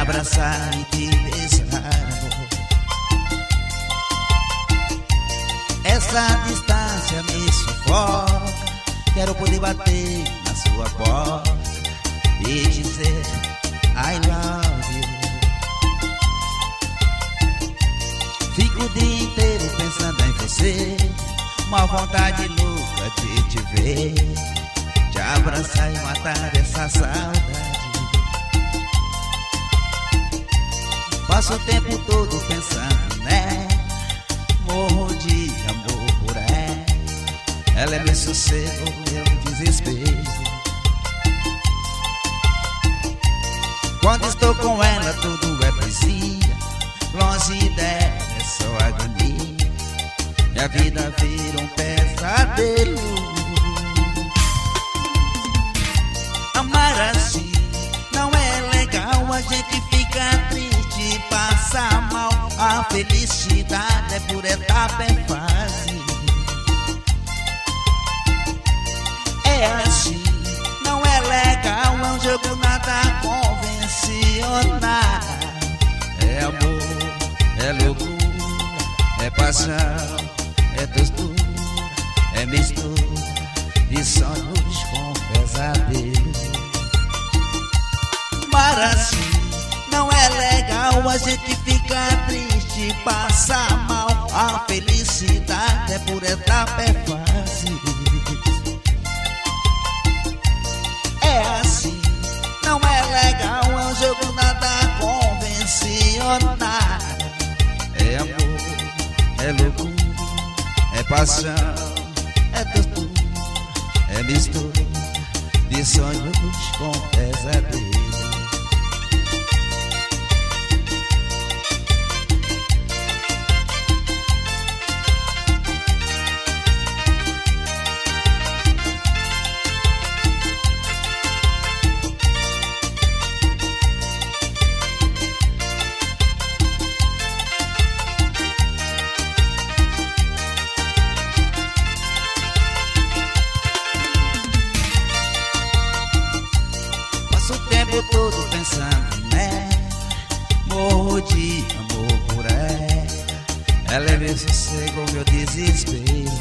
abraçar e te beijar, amor. Essa distância me sufoca, quero poder bater na sua porta e dizer I love you. Fico o dia inteiro pensando em você, uma vontade louca de te ver, te abraçar e matar essa saudade. Passo o tempo todo pensando nela, morro de amor por ela. Ela é meu sossego, meu desespero. Quando estou com ela tudo é poesia, longe dela é só agonia. Minha vida vira um pesadelo. Amar assim não é legal, a gente fica triste, passa mal. A felicidade é por etapa, é fase. É assim, não é legal, é um jogo nada convencional. É amor, é loucura, é paixão, é tostura, é mistura de sonhos com pesadelo. Mas assim não é legal, a gente fica triste, passa mal. A felicidade é por etapa, é fase. É assim, não é legal, é um jogo nada convencional. É amor, é loucura, é paixão, é tortura, é mistura de sonhos com pesadelo. Todo pensando nela, morro de amor por ela. Ela é meu sossego, meu desespero.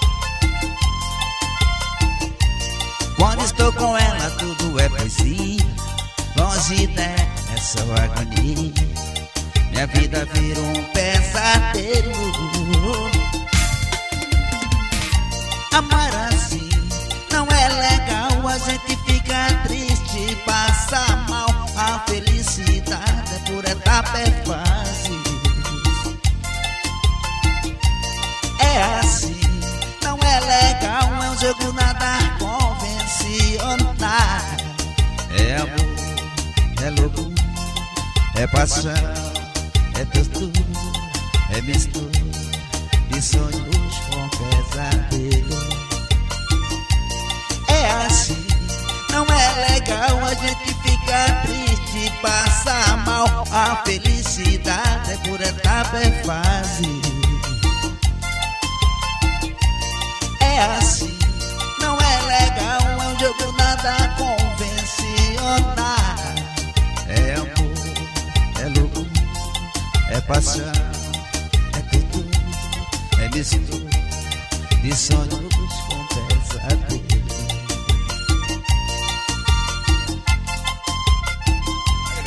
Quando estou com ela tudo é poesia, longe dela é só agonia. Minha vida vira um pesadelo. Amar assim não é legal, a gente fica triste, passa mal. A felicidade é por etapa, é fase. É assim, não é legal, é um jogo nada convencional. É amor, é loucura, é paixão, é tortura, é mistura de sonhos com pesadelo. É assim, não é legal, a gente fica triste, passa mal. A felicidade é por etapa, é fase. É assim, não é legal, é um jogo nada convencional. É amor, é loucura, é paixão, é tortura, é mistura de sonhos com pesadelo.